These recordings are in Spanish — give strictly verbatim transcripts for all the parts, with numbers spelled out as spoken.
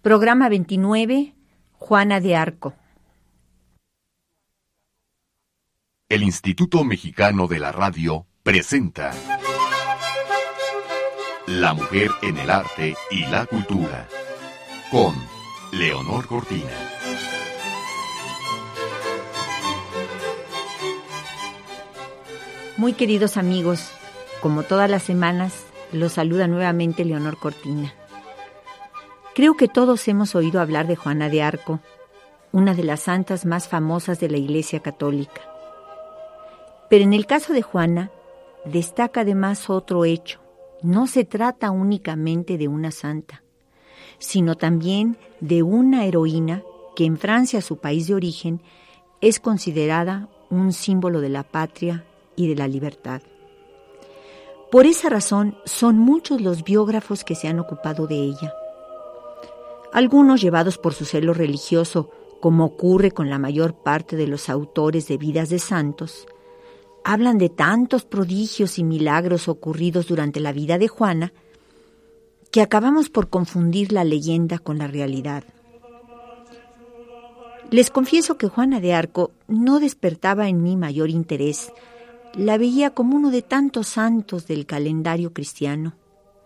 Programa veintinueve, Juana de Arco. El Instituto Mexicano de la Radio presenta La mujer en el arte y la cultura, con Leonor Cortina. Muy queridos amigos, como todas las semanas, los saluda nuevamente Leonor Cortina. Creo que todos hemos oído hablar de Juana de Arco, una de las santas más famosas de la Iglesia Católica. Pero en el caso de Juana, destaca además otro hecho. No se trata únicamente de una santa, sino también de una heroína que en Francia, su país de origen, es considerada un símbolo de la patria y de la libertad. Por esa razón, son muchos los biógrafos que se han ocupado de ella. Algunos, llevados por su celo religioso, como ocurre con la mayor parte de los autores de vidas de santos, hablan de tantos prodigios y milagros ocurridos durante la vida de Juana que acabamos por confundir la leyenda con la realidad. Les confieso que Juana de Arco no despertaba en mí mayor interés. La veía como uno de tantos santos del calendario cristiano.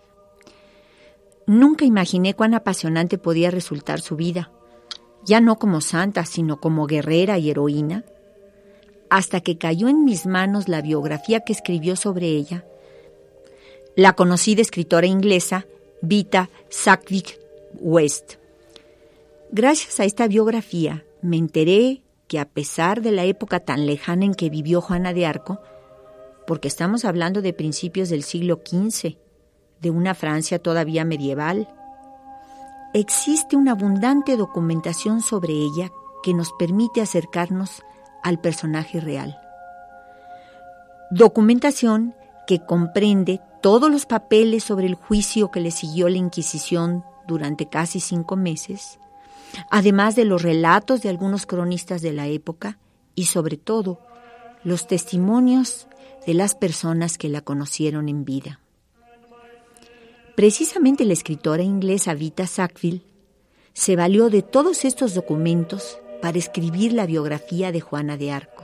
Nunca imaginé cuán apasionante podía resultar su vida, ya no como santa, sino como guerrera y heroína, hasta que cayó en mis manos la biografía que escribió sobre ella la conocida escritora inglesa Vita Sackville-West. Gracias a esta biografía me enteré que, a pesar de la época tan lejana en que vivió Juana de Arco, porque estamos hablando de principios del siglo quince, de una Francia todavía medieval, existe una abundante documentación sobre ella que nos permite acercarnos al personaje real. Documentación que comprende todos los papeles sobre el juicio que le siguió la Inquisición durante casi cinco meses, además de los relatos de algunos cronistas de la época y, sobre todo, los testimonios de las personas que la conocieron en vida. Precisamente la escritora inglesa Vita Sackville se valió de todos estos documentos para escribir la biografía de Juana de Arco.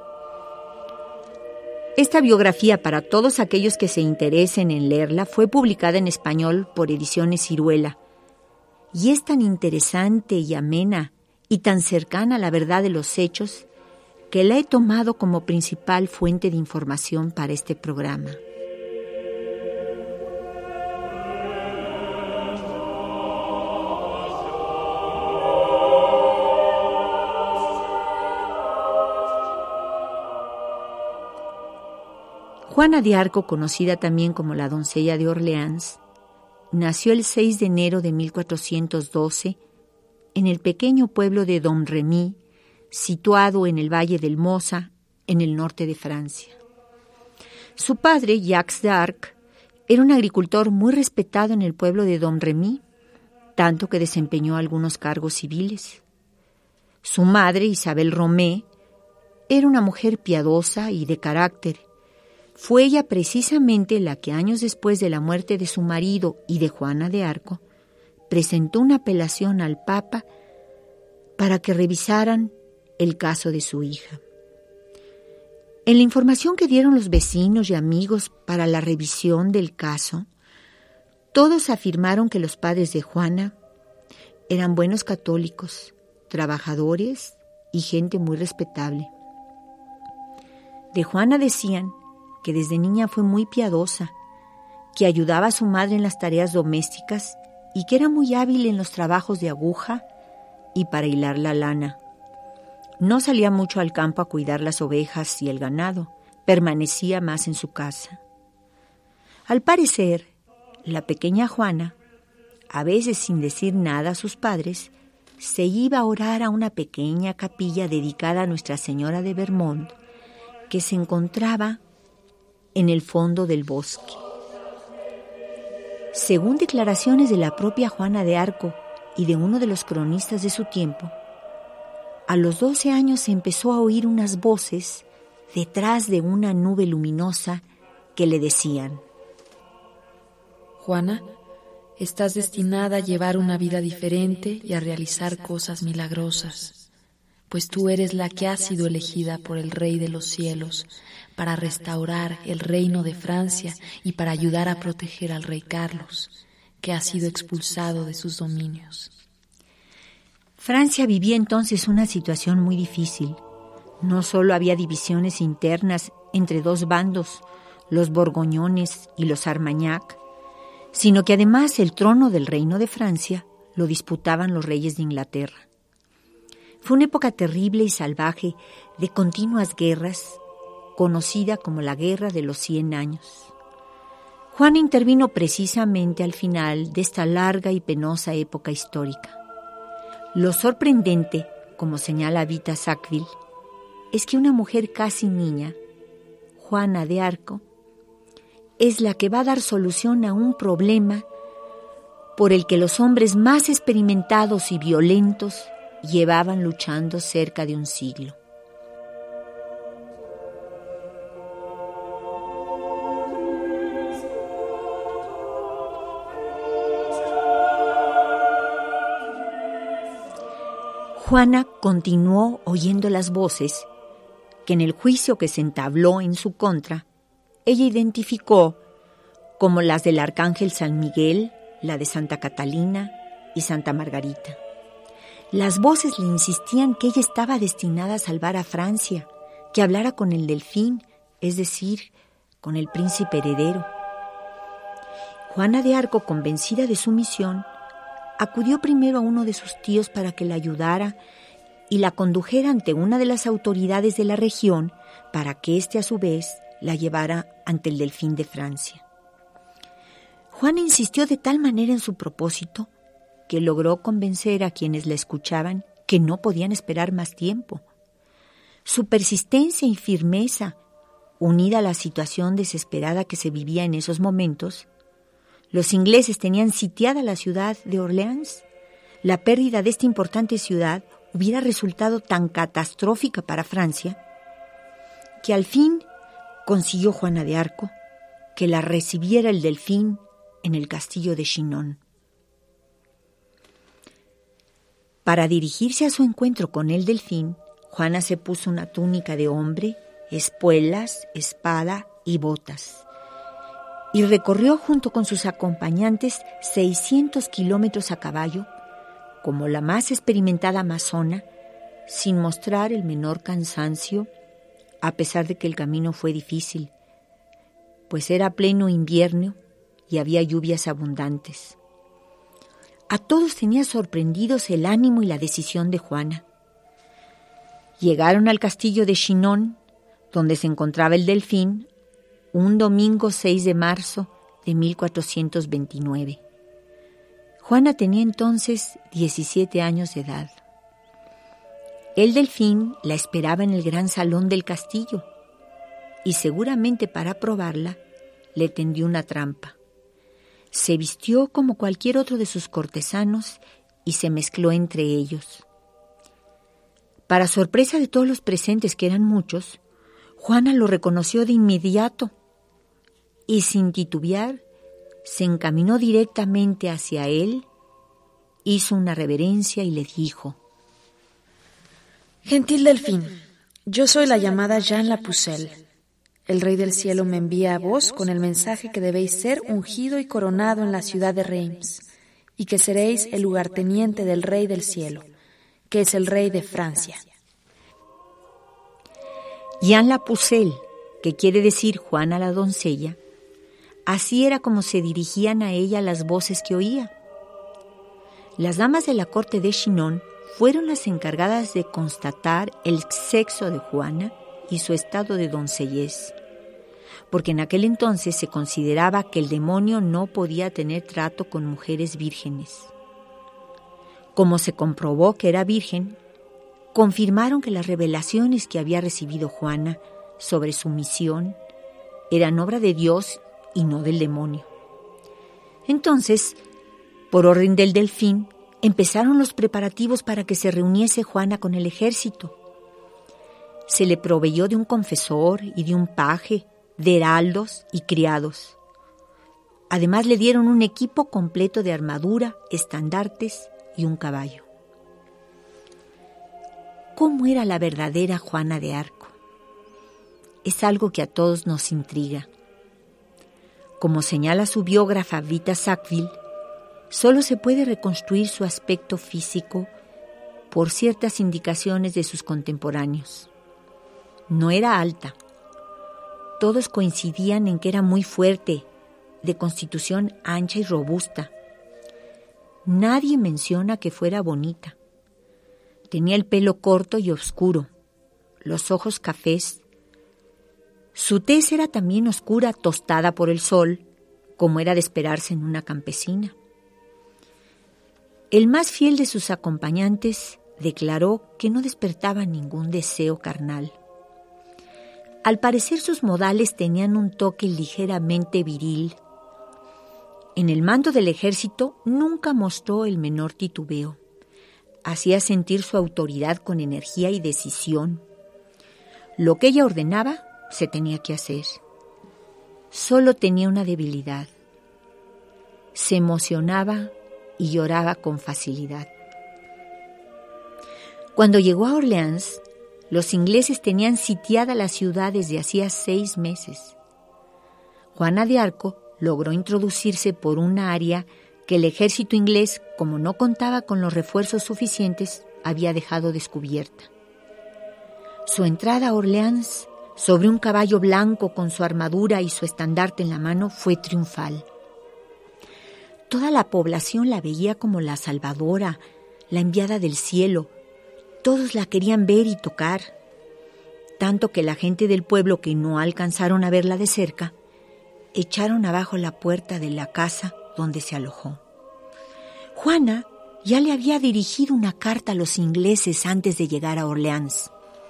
Esta biografía, para todos aquellos que se interesen en leerla, fue publicada en español por Ediciones Siruela, y es tan interesante y amena y tan cercana a la verdad de los hechos que la he tomado como principal fuente de información para este programa. Juana de Arco, conocida también como la doncella de Orleans, nació el seis de enero de mil cuatrocientos doce en el pequeño pueblo de Domremy, situado en el Valle del Mosa, en el norte de Francia. Su padre, Jacques d'Arc, era un agricultor muy respetado en el pueblo de Domremy, tanto que desempeñó algunos cargos civiles. Su madre, Isabel Romé, era una mujer piadosa y de carácter. Fue ella precisamente la que, años después de la muerte de su marido y de Juana de Arco, presentó una apelación al Papa para que revisaran el caso de su hija. En la información que dieron los vecinos y amigos para la revisión del caso, todos afirmaron que los padres de Juana eran buenos católicos, trabajadores y gente muy respetable. De Juana decían que desde niña fue muy piadosa, que ayudaba a su madre en las tareas domésticas y que era muy hábil en los trabajos de aguja y para hilar la lana. No salía mucho al campo a cuidar las ovejas y el ganado, permanecía más en su casa. Al parecer, la pequeña Juana, a veces sin decir nada a sus padres, se iba a orar a una pequeña capilla dedicada a Nuestra Señora de Vermont, que se encontraba en el fondo del bosque. Según declaraciones de la propia Juana de Arco y de uno de los cronistas de su tiempo, a los doce años se empezó a oír unas voces detrás de una nube luminosa que le decían: Juana, Estás destinada a llevar una vida diferente y a realizar cosas milagrosas, pues tú eres la que ha sido elegida por el Rey de los cielos para restaurar el reino de Francia y para ayudar a proteger al rey Carlos, que ha sido expulsado de sus dominios. Francia vivía entonces una situación muy difícil. No solo había divisiones internas entre dos bandos, los borgoñones y los Armagnac, sino que además el trono del reino de Francia lo disputaban los reyes de Inglaterra. Fue una época terrible y salvaje de continuas guerras, conocida como la Guerra de los Cien Años. Juana intervino precisamente al final de esta larga y penosa época histórica. Lo sorprendente, como señala Vita Sackville, es que una mujer casi niña, Juana de Arco, es la que va a dar solución a un problema por el que los hombres más experimentados y violentos llevaban luchando cerca de un siglo. Juana continuó oyendo las voces que en el juicio que se entabló en su contra, ella identificó como las del arcángel San Miguel, la de Santa Catalina y Santa Margarita. Las voces le insistían que ella estaba destinada a salvar a Francia, que hablara con el delfín, es decir, con el príncipe heredero. Juana de Arco, convencida de su misión, acudió primero a uno de sus tíos para que la ayudara y la condujera ante una de las autoridades de la región para que éste a su vez la llevara ante el delfín de Francia. Juana insistió de tal manera en su propósito que logró convencer a quienes la escuchaban que no podían esperar más tiempo. Su persistencia y firmeza, unida a la situación desesperada que se vivía en esos momentos, los ingleses tenían sitiada la ciudad de Orleans. La pérdida de esta importante ciudad hubiera resultado tan catastrófica para Francia que al fin consiguió Juana de Arco que la recibiera el delfín en el castillo de Chinon. Para dirigirse a su encuentro con el delfín, Juana se puso una túnica de hombre, espuelas, espada y botas, y recorrió junto con sus acompañantes seiscientos kilómetros a caballo, como la más experimentada amazona, sin mostrar el menor cansancio, a pesar de que el camino fue difícil, pues era pleno invierno y había lluvias abundantes. A todos tenía sorprendidos el ánimo y la decisión de Juana. Llegaron al castillo de Chinon, donde se encontraba el delfín, un domingo seis de marzo de mil cuatrocientos veintinueve. Juana tenía entonces diecisiete años de edad. El delfín la esperaba en el gran salón del castillo y seguramente para probarla le tendió una trampa. Se vistió como cualquier otro de sus cortesanos y se mezcló entre ellos. Para sorpresa de todos los presentes, que eran muchos, Juana lo reconoció de inmediato y sin titubear se encaminó directamente hacia él, hizo una reverencia y le dijo: Gentil delfín, yo soy la llamada Jeanne La Pucelle. El Rey del Cielo me envía a vos con el mensaje que debéis ser ungido y coronado en la ciudad de Reims, y que seréis el lugarteniente del Rey del Cielo, que es el Rey de Francia. Jeanne La Pucelle, que quiere decir Juana la doncella, así era como se dirigían a ella las voces que oía. Las damas de la corte de Chinon fueron las encargadas de constatar el sexo de Juana y su estado de doncellez, porque en aquel entonces se consideraba que el demonio no podía tener trato con mujeres vírgenes. Como se comprobó que era virgen, confirmaron que las revelaciones que había recibido Juana sobre su misión eran obra de Dios y no del demonio. Entonces, por orden del delfín, empezaron los preparativos para que se reuniese Juana con el ejército. Se le proveyó de un confesor y de un paje, de heraldos y criados. Además le dieron un equipo completo de armadura, estandartes y un caballo. ¿Cómo era la verdadera Juana de Arco? Es algo que a todos nos intriga. Como señala su biógrafa Vita Sackville, solo se puede reconstruir su aspecto físico por ciertas indicaciones de sus contemporáneos. No era alta. Todos coincidían en que era muy fuerte, de constitución ancha y robusta. Nadie menciona que fuera bonita. Tenía el pelo corto y oscuro, los ojos cafés. Su tez era también oscura, tostada por el sol, como era de esperarse en una campesina. El más fiel de sus acompañantes declaró que no despertaba ningún deseo carnal. Al parecer sus modales tenían un toque ligeramente viril. En el mando del ejército nunca mostró el menor titubeo. Hacía sentir su autoridad con energía y decisión. Lo que ella ordenaba se tenía que hacer. Solo tenía una debilidad. Se emocionaba y lloraba con facilidad. Cuando llegó a Orleans, los ingleses tenían sitiada la ciudad desde hacía seis meses. Juana de Arco logró introducirse por una área que el ejército inglés, como no contaba con los refuerzos suficientes, había dejado descubierta. Su entrada a Orleans, sobre un caballo blanco con su armadura y su estandarte en la mano, fue triunfal. Toda la población la veía como la salvadora, la enviada del cielo. Todos la querían ver y tocar, tanto que la gente del pueblo que no alcanzaron a verla de cerca, echaron abajo la puerta de la casa donde se alojó. Juana ya le había dirigido una carta a los ingleses antes de llegar a Orleans.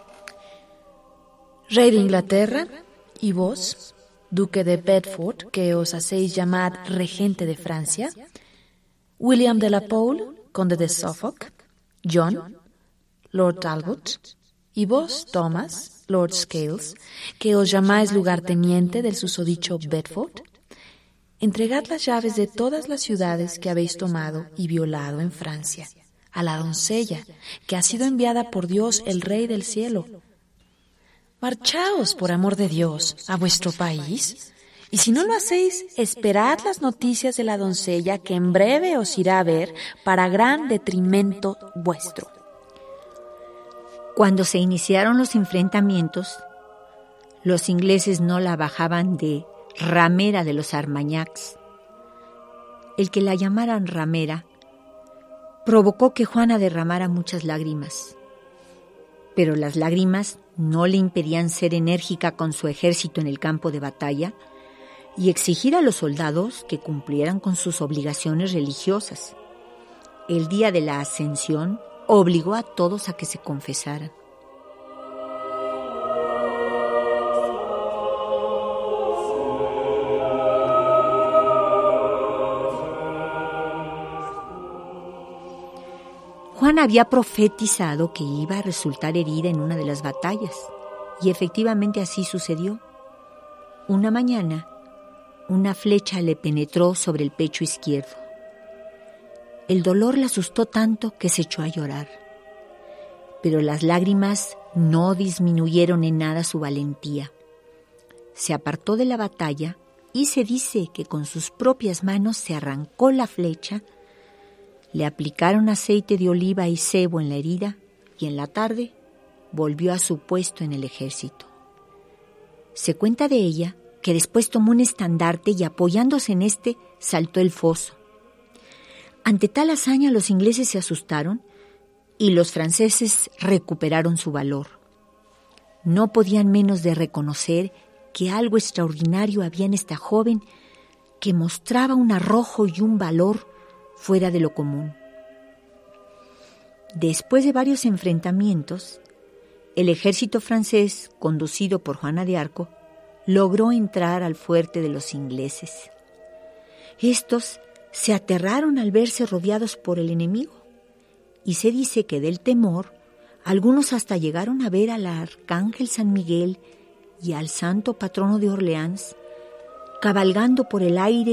Rey de Inglaterra, y vos, duque de Bedford, que os hacéis llamar regente de Francia, William de la Pole, conde de Suffolk, John, Lord Talbot, y vos, Thomas, Lord Scales, que os llamáis lugarteniente del susodicho Bedford, entregad las llaves de todas las ciudades que habéis tomado y violado en Francia, a la doncella que ha sido enviada por Dios el Rey del cielo. Marchaos, por amor de Dios, a vuestro país, y si no lo hacéis, esperad las noticias de la doncella que en breve os irá a ver para gran detrimento vuestro. Cuando se iniciaron los enfrentamientos, los ingleses no la bajaban de ramera de los Armagnacs. El que la llamaran ramera provocó que Juana derramara muchas lágrimas. Pero las lágrimas no le impedían ser enérgica con su ejército en el campo de batalla y exigir a los soldados que cumplieran con sus obligaciones religiosas. El día de la Ascensión obligó a todos a que se confesaran. Juan había profetizado que iba a resultar herida en una de las batallas, y efectivamente así sucedió. Una mañana, una flecha le penetró sobre el pecho izquierdo. El dolor la asustó tanto que se echó a llorar, pero las lágrimas no disminuyeron en nada su valentía. Se apartó de la batalla y se dice que con sus propias manos se arrancó la flecha. Le aplicaron aceite de oliva y sebo en la herida y en la tarde volvió a su puesto en el ejército. Se cuenta de ella que después tomó un estandarte y apoyándose en este saltó el foso. Ante tal hazaña los ingleses se asustaron y los franceses recuperaron su valor. No podían menos de reconocer que algo extraordinario había en esta joven que mostraba un arrojo y un valor fuera de lo común. Después de varios enfrentamientos, el ejército francés, conducido por Juana de Arco, logró entrar al fuerte de los ingleses. Estos se aterraron al verse rodeados por el enemigo, y se dice que del temor, algunos hasta llegaron a ver al arcángel San Miguel y al santo patrono de Orleans cabalgando por el aire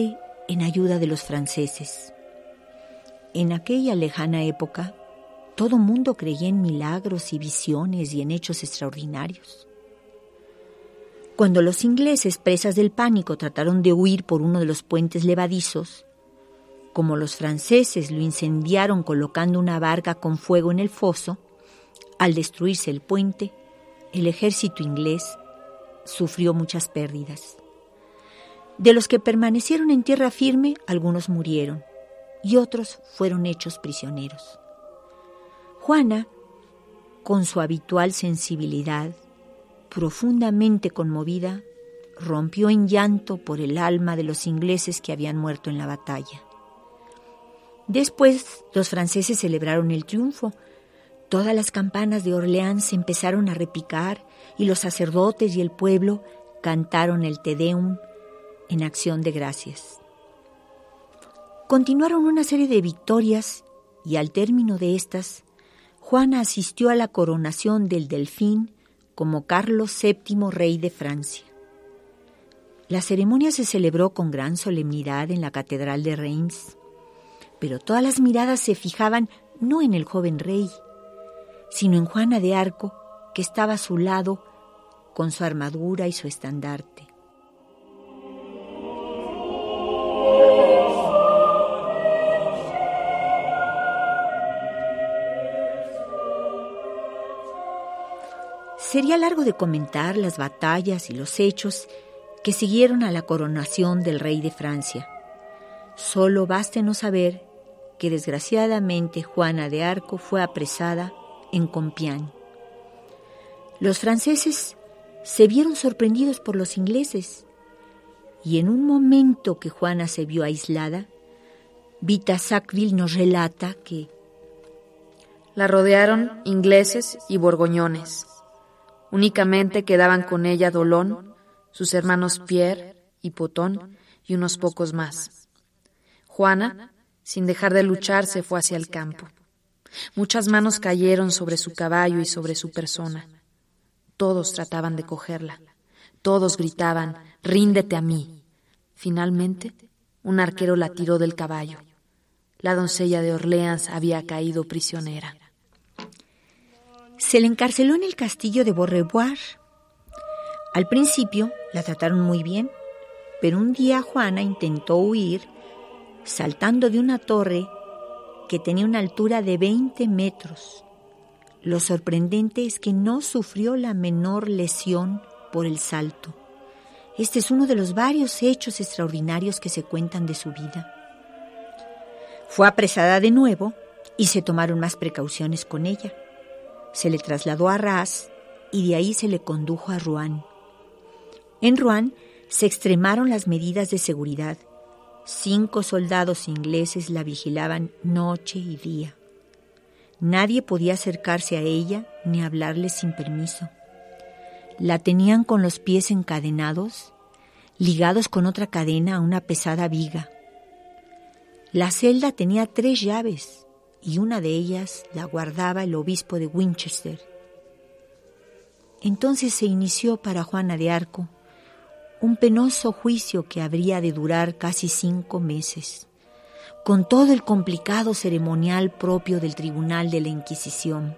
en ayuda de los franceses. En aquella lejana época, todo mundo creía en milagros y visiones y en hechos extraordinarios. Cuando los ingleses, presas del pánico, trataron de huir por uno de los puentes levadizos, como los franceses lo incendiaron colocando una barca con fuego en el foso, al destruirse el puente, el ejército inglés sufrió muchas pérdidas. De los que permanecieron en tierra firme, algunos murieron y otros fueron hechos prisioneros. Juana, con su habitual sensibilidad, profundamente conmovida, rompió en llanto por el alma de los ingleses que habían muerto en la batalla. Después, los franceses celebraron el triunfo. Todas las campanas de Orleans empezaron a repicar y los sacerdotes y el pueblo cantaron el Te Deum en acción de gracias. Continuaron una serie de victorias y al término de estas, Juana asistió a la coronación del Delfín como Carlos séptimo rey de Francia. La ceremonia se celebró con gran solemnidad en la Catedral de Reims, pero todas las miradas se fijaban no en el joven rey, sino en Juana de Arco, que estaba a su lado con su armadura y su estandarte. Sería largo de comentar las batallas y los hechos que siguieron a la coronación del rey de Francia. Solo bástenos saber que desgraciadamente Juana de Arco fue apresada en Compiègne. Los franceses se vieron sorprendidos por los ingleses y en un momento que Juana se vio aislada, Vita Sackville nos relata que la rodearon ingleses y borgoñones. Únicamente quedaban con ella Dolón, sus hermanos Pierre y Potón y unos pocos más. Juana, sin dejar de luchar, se fue hacia el campo. Muchas manos cayeron sobre su caballo y sobre su persona. Todos trataban de cogerla. Todos gritaban, «¡Ríndete a mí!». Finalmente, un arquero la tiró del caballo. La doncella de Orleans había caído prisionera. Se le encarceló en el castillo de Beaurevoir. Al principio la trataron muy bien, pero un día Juana intentó huir saltando de una torre que tenía una altura de veinte metros. Lo sorprendente es que no sufrió la menor lesión por el salto. Este es uno de los varios hechos extraordinarios que se cuentan de su vida. Fue apresada de nuevo y se tomaron más precauciones con ella. Se le trasladó a Arras y de ahí se le condujo a Rouen. En Rouen se extremaron las medidas de seguridad. Cinco soldados ingleses la vigilaban noche y día. Nadie podía acercarse a ella ni hablarle sin permiso. La tenían con los pies encadenados, ligados con otra cadena a una pesada viga. La celda tenía tres llaves y una de ellas la guardaba el obispo de Winchester. Entonces se inició para Juana de Arco un penoso juicio que habría de durar casi cinco meses, con todo el complicado ceremonial propio del Tribunal de la Inquisición.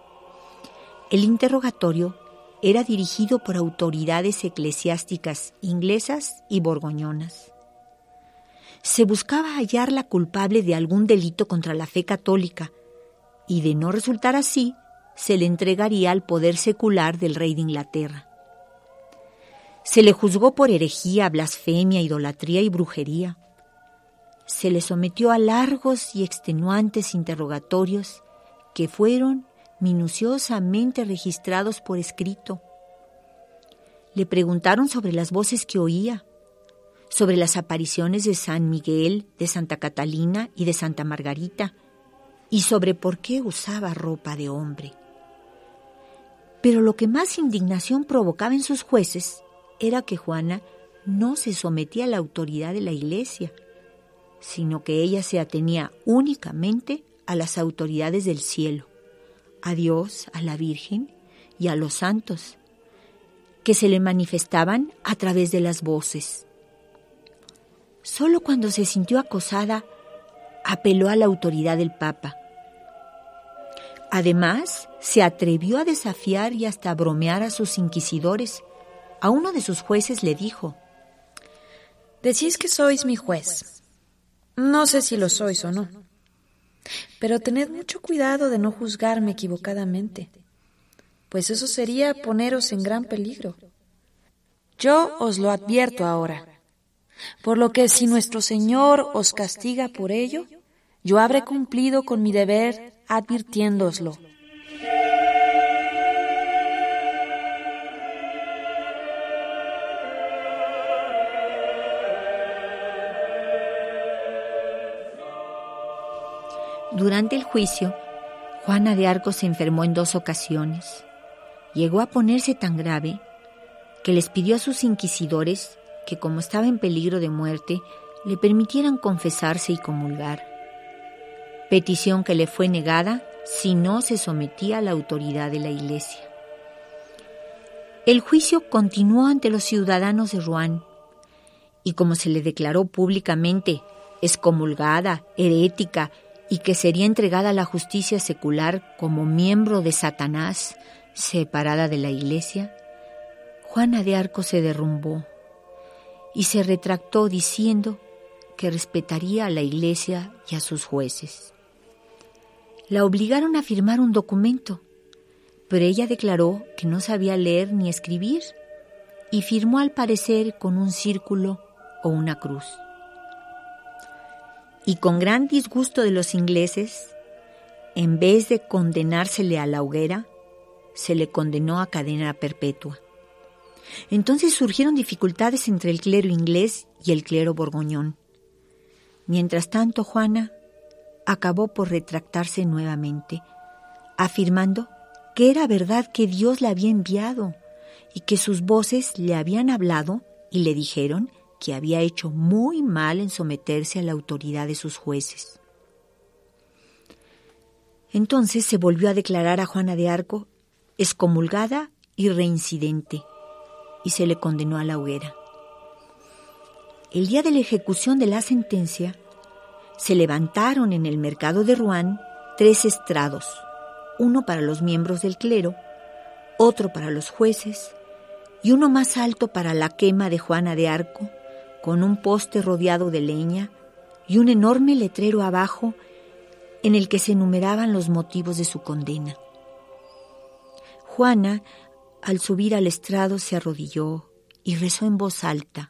El interrogatorio era dirigido por autoridades eclesiásticas inglesas y borgoñonas. Se buscaba hallarla culpable de algún delito contra la fe católica y, de no resultar así, se le entregaría al poder secular del rey de Inglaterra. Se le juzgó por herejía, blasfemia, idolatría y brujería. Se le sometió a largos y extenuantes interrogatorios que fueron minuciosamente registrados por escrito. Le preguntaron sobre las voces que oía, sobre las apariciones de San Miguel, de Santa Catalina y de Santa Margarita, y sobre por qué usaba ropa de hombre. Pero lo que más indignación provocaba en sus jueces era que Juana no se sometía a la autoridad de la Iglesia, sino que ella se atenía únicamente a las autoridades del cielo, a Dios, a la Virgen y a los santos, que se le manifestaban a través de las voces. Solo cuando se sintió acosada, apeló a la autoridad del Papa. Además, se atrevió a desafiar y hasta a bromear a sus inquisidores. A uno de sus jueces le dijo: «Decís que sois mi juez. No sé si lo sois o no, pero tened mucho cuidado de no juzgarme equivocadamente, pues eso sería poneros en gran peligro. Yo os lo advierto ahora, por lo que si nuestro Señor os castiga por ello, yo habré cumplido con mi deber advirtiéndoslo». Durante el juicio, Juana de Arco se enfermó en dos ocasiones. Llegó a ponerse tan grave que les pidió a sus inquisidores que, como estaba en peligro de muerte, le permitieran confesarse y comulgar. Petición que le fue negada si no se sometía a la autoridad de la Iglesia. El juicio continuó ante los ciudadanos de Rouen, y como se le declaró públicamente excomulgada, herética, y que sería entregada a la justicia secular como miembro de Satanás, separada de la Iglesia, Juana de Arco se derrumbó y se retractó diciendo que respetaría a la Iglesia y a sus jueces. La obligaron a firmar un documento, pero ella declaró que no sabía leer ni escribir y firmó al parecer con un círculo o una cruz. Y con gran disgusto de los ingleses, en vez de condenársele a la hoguera, se le condenó a cadena perpetua. Entonces surgieron dificultades entre el clero inglés y el clero borgoñón. Mientras tanto, Juana acabó por retractarse nuevamente, afirmando que era verdad que Dios la había enviado y que sus voces le habían hablado y le dijeron que había hecho muy mal en someterse a la autoridad de sus jueces. Entonces se volvió a declarar a Juana de Arco excomulgada y reincidente, y se le condenó a la hoguera. El día de la ejecución de la sentencia, se levantaron en el mercado de Rouen tres estrados, uno para los miembros del clero, otro para los jueces y uno más alto para la quema de Juana de Arco, con un poste rodeado de leña y un enorme letrero abajo en el que se enumeraban los motivos de su condena. Juana, al subir al estrado, se arrodilló y rezó en voz alta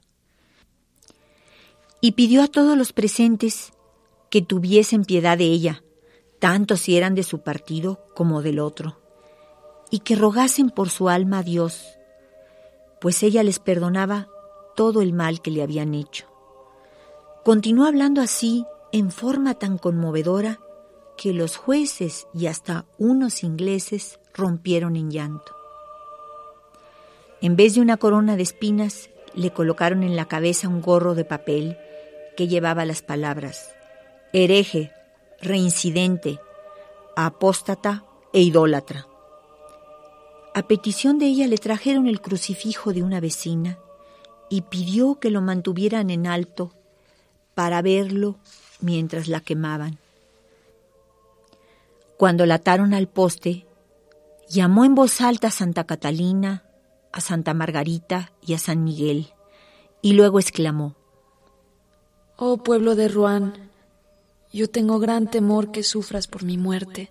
y pidió a todos los presentes que tuviesen piedad de ella, tanto si eran de su partido como del otro, y que rogasen por su alma a Dios, pues ella les perdonaba todo el mal que le habían hecho. Continuó hablando así en forma tan conmovedora que los jueces y hasta unos ingleses rompieron en llanto. En vez de una corona de espinas, le colocaron en la cabeza un gorro de papel que llevaba las palabras: hereje, reincidente, apóstata e idólatra. A petición de ella le trajeron el crucifijo de una vecina y pidió que lo mantuvieran en alto para verlo mientras la quemaban. Cuando la ataron al poste, llamó en voz alta a Santa Catalina, a Santa Margarita y a San Miguel, y luego exclamó: «Oh pueblo de Rouen, yo tengo gran temor que sufras por mi muerte».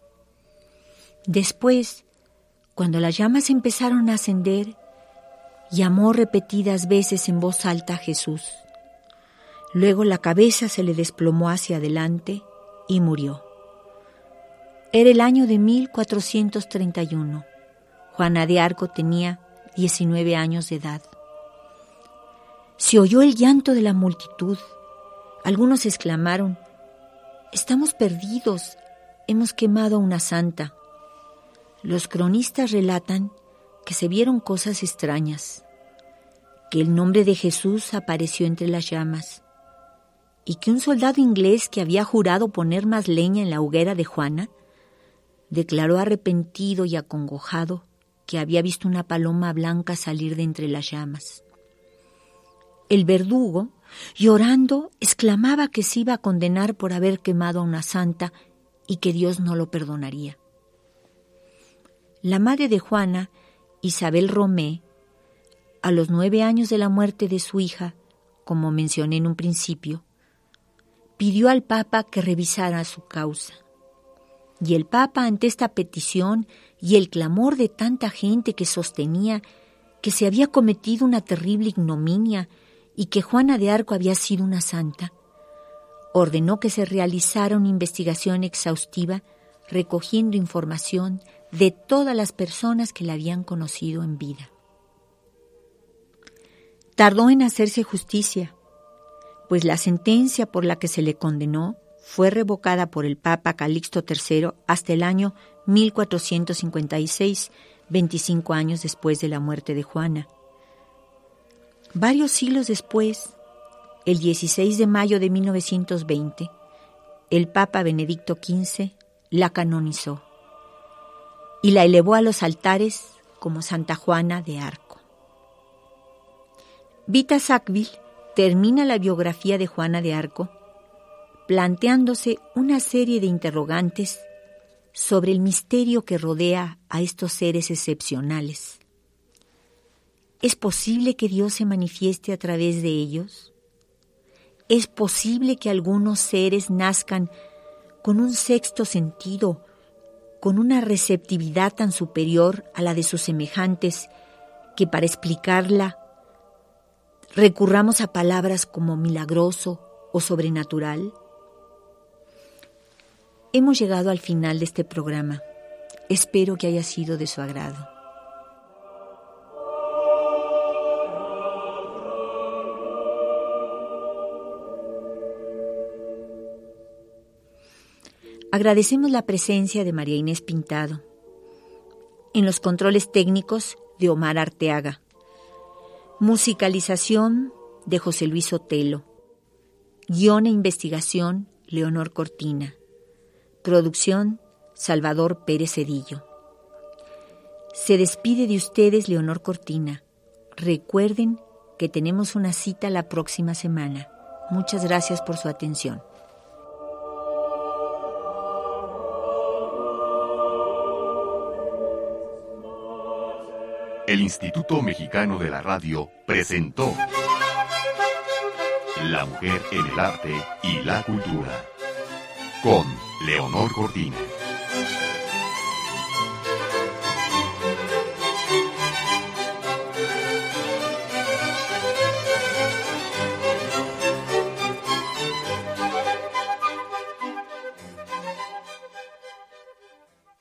Después, cuando las llamas empezaron a ascender, llamó repetidas veces en voz alta a Jesús. Luego la cabeza se le desplomó hacia adelante y murió. Era el año de mil cuatrocientos treinta y uno. Juana de Arco tenía diecinueve años de edad. Se oyó el llanto de la multitud. Algunos exclamaron: «Estamos perdidos, hemos quemado a una santa». Los cronistas relatan que se vieron cosas extrañas, que el nombre de Jesús apareció entre las llamas y que un soldado inglés que había jurado poner más leña en la hoguera de Juana declaró arrepentido y acongojado que había visto una paloma blanca salir de entre las llamas. El verdugo Llorando, exclamaba que se iba a condenar por haber quemado a una santa y que Dios no lo perdonaría. La madre de Juana, Isabel Romé, a los nueve años de la muerte de su hija, como mencioné en un principio, pidió al Papa que revisara su causa. Y el Papa, ante esta petición y el clamor de tanta gente que sostenía que se había cometido una terrible ignominia y que Juana de Arco había sido una santa, ordenó que se realizara una investigación exhaustiva recogiendo información de todas las personas que la habían conocido en vida. Tardó en hacerse justicia, pues la sentencia por la que se le condenó fue revocada por el Papa Calixto tercero hasta el año mil cuatrocientos cincuenta y seis, veinticinco años después de la muerte de Juana. Varios siglos después, el dieciséis de mayo de mil novecientos veinte, el Papa Benedicto quince la canonizó y la elevó a los altares como Santa Juana de Arco. Vita Sackville termina la biografía de Juana de Arco planteándose una serie de interrogantes sobre el misterio que rodea a estos seres excepcionales. ¿Es posible que Dios se manifieste a través de ellos? ¿Es posible que algunos seres nazcan con un sexto sentido, con una receptividad tan superior a la de sus semejantes, que para explicarla recurramos a palabras como milagroso o sobrenatural? Hemos llegado al final de este programa. Espero que haya sido de su agrado. Agradecemos la presencia de María Inés Pintado. En los controles técnicos de Omar Arteaga. Musicalización de José Luis Otelo. Guión e investigación Leonor Cortina. Producción Salvador Pérez Cedillo. Se despide de ustedes Leonor Cortina. Recuerden que tenemos una cita la próxima semana. Muchas gracias por su atención. El Instituto Mexicano de la Radio presentó La mujer en el arte y la cultura con Leonor Cortina.